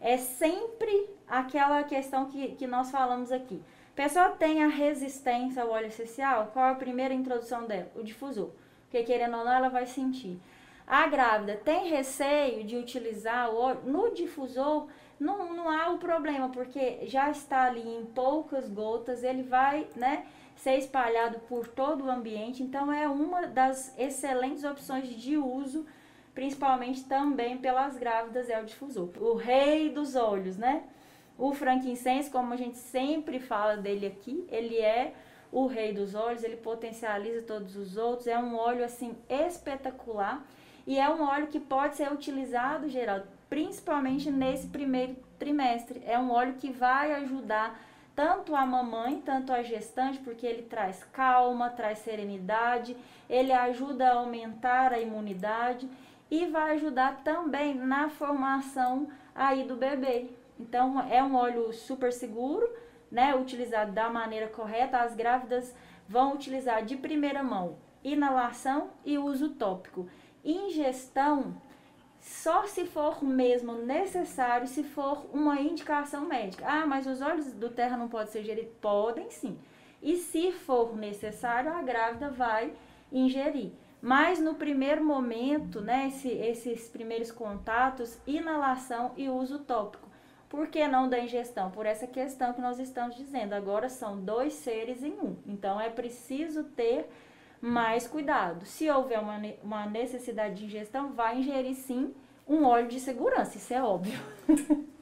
É sempre aquela questão que nós falamos aqui. A pessoa tem a resistência ao óleo essencial, qual é a primeira introdução dela? O difusor. Porque querendo ou não, ela vai sentir. A grávida tem receio de utilizar o óleo no difusor, não há o problema, porque já está ali em poucas gotas, ele vai, né, ser espalhado por todo o ambiente, então é uma das excelentes opções de uso, principalmente também pelas grávidas, é o difusor. O rei dos óleos, né? O frankincense, como a gente sempre fala dele aqui, ele é o rei dos óleos, ele potencializa todos os outros, é um óleo assim espetacular e é um óleo que pode ser utilizado, Geraldo, principalmente nesse primeiro trimestre. É um óleo que vai ajudar tanto a mamãe, tanto a gestante, porque ele traz calma, traz serenidade, ele ajuda a aumentar a imunidade e vai ajudar também na formação aí do bebê. Então é um óleo super seguro, né, utilizado da maneira correta. As grávidas vão utilizar de primeira mão inalação e uso tópico. Ingestão só se for mesmo necessário, se for uma indicação médica. Ah, mas os óleos do terra não podem ser ingeridos? Podem sim. E se for necessário, a grávida vai ingerir. Mas no primeiro momento, né, esses primeiros contatos, inalação e uso tópico. Por que não da ingestão? Por essa questão que nós estamos dizendo. Agora são 2 seres em um. Então é preciso ter mais cuidado. Se houver uma necessidade de ingestão, vai ingerir sim um óleo de segurança, isso é óbvio.